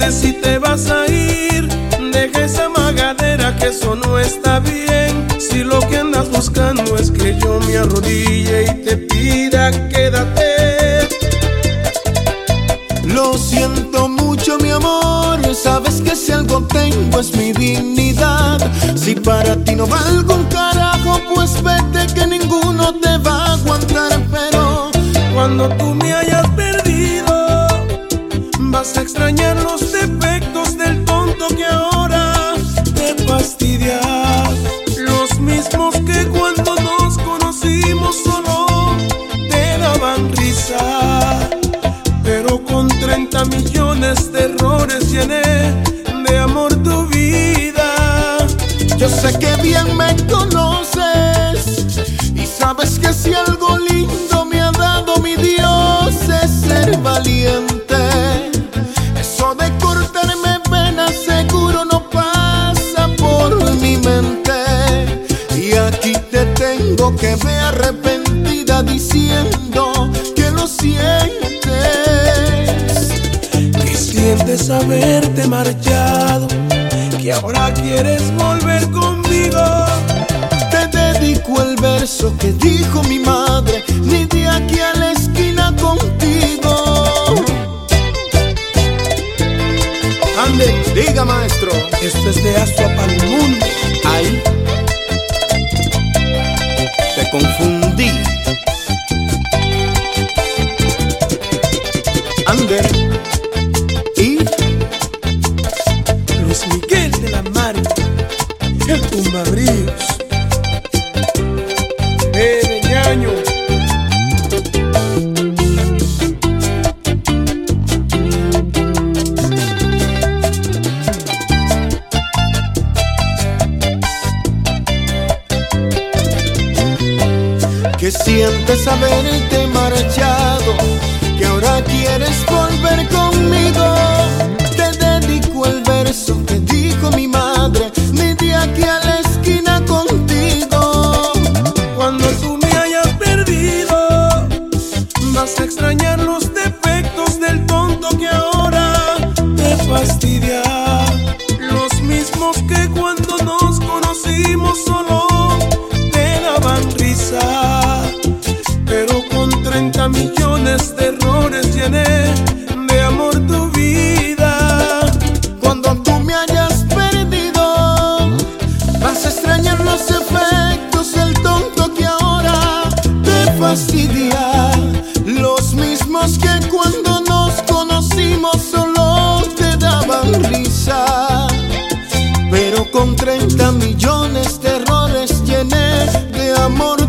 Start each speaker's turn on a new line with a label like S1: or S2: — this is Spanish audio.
S1: si te vas a ir, deja esa magadera, que eso no está bien. Si lo que andas buscando es que yo me arrodille y te pida quédate.
S2: Lo siento mucho, mi amor, sabes que si algo tengo es mi dignidad. Si para ti no valgo un carajo, pues vete que ninguno te va a aguantar. Pero
S1: cuando tú me hayas perdido, vas a extrañar los defectos del tonto que ahora te fastidia. Los mismos que cuando nos conocimos solo te daban risa. Pero con 30 millones de errores llené de amor tu vida.
S2: yo sé que bien me conoces y sabes que si algo lindo me ha dado mi Dios es ser valiente. Eso de cortarme venas seguro no pasa por mi mente. Y aquí te tengo que ver arrepentida diciendo que lo sientes.
S1: Sientes haberte marchado, que ahora quieres volver conmigo.
S2: Te dedico el verso que dijo mi madre, ni de aquí a la esquina contigo.
S3: Ande, diga maestro.
S1: Esto es de Asua para el mundo.
S3: Ahí te confundí. Ande.
S1: Luis Miguel de la Mar, el Tumbabríos, Ñaño.
S2: ¿Qué sientes haberte marchado? Que ahora quieres volver conmigo. Te dedico el verso que dijo mi madre, ni de aquí a la esquina contigo.
S1: Cuando tú me hayas perdido, vas a extrañar los defectos del tonto que ahora te fastidia. Los mismos que cuando nos conocimos solo te daban risa. Pero con 30 millones de errores llené de amor tu vida.
S2: Cuando tú me hayas perdido, vas a extrañar los efectos del tonto que ahora te fastidia. Los mismos que cuando nos conocimos solo te daban risa. Pero con 30 millones de errores llené de amor